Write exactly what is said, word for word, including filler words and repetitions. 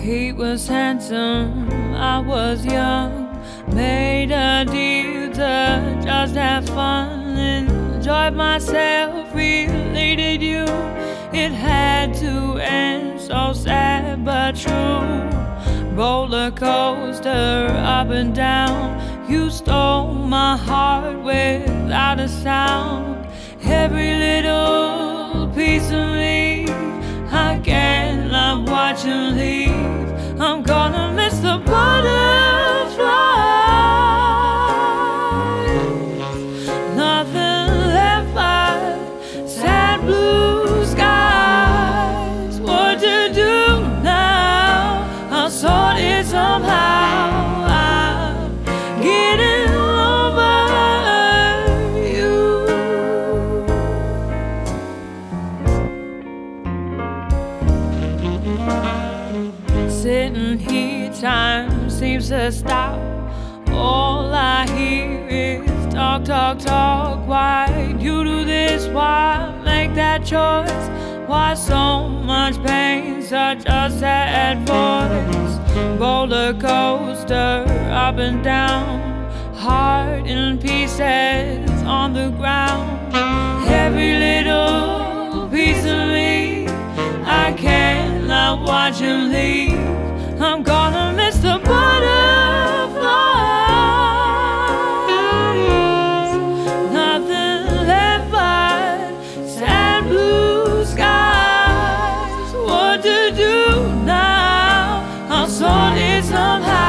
He was handsome, I was young. Made a deal to just have fun, enjoyed myself, related you. It had to end, so sad but true. Roller coaster, up and down. You stole my heart without a sound. Every little piece of me, I cannot watch him leave. I'm gonna miss the butterflies. Nothing left but sad blue skies. What to do now? I'll sort it somehow. I'm getting over you. Sitting here, time seems to stop. All I hear is talk, talk, talk. Why you do this? Why make that choice? Why so much pain? Such a sad voice. Roller coaster, up and down. Heart in pieces on the ground. Every little piece of me, I cannot watch him leave. I'm gonna miss the butterflies. Nothing left but sad blue skies. What to do now? I'll sort it somehow.